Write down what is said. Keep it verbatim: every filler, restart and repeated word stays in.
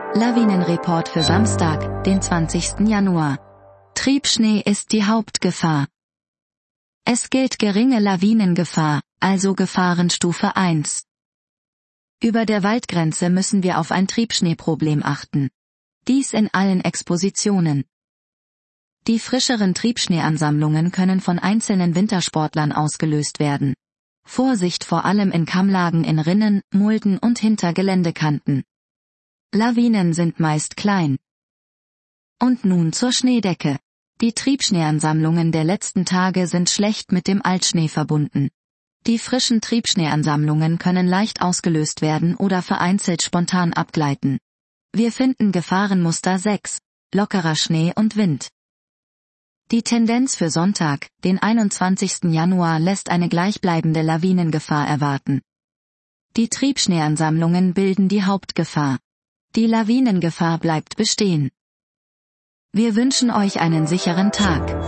Lawinenreport für Samstag, den zwanzigsten Januar. Triebschnee ist die Hauptgefahr. Es gilt geringe Lawinengefahr, also Gefahrenstufe eins. Über der Waldgrenze müssen wir auf ein Triebschneeproblem achten. Dies in allen Expositionen. Die frischeren Triebschneeansammlungen können von einzelnen Wintersportlern ausgelöst werden. Vorsicht vor allem in Kammlagen in Rinnen, Mulden und hinter Geländekanten. Lawinen sind meist klein. Und nun zur Schneedecke. Die Triebschneeansammlungen der letzten Tage sind schlecht mit dem Altschnee verbunden. Die frischen Triebschneeansammlungen können leicht ausgelöst werden oder vereinzelt spontan abgleiten. Wir finden Gefahrenmuster sechs, lockerer Schnee und Wind. Die Tendenz für Sonntag, den einundzwanzigsten Januar, lässt eine gleichbleibende Lawinengefahr erwarten. Die Triebschneeansammlungen bilden die Hauptgefahr. Die Lawinengefahr bleibt bestehen. Wir wünschen euch einen sicheren Tag.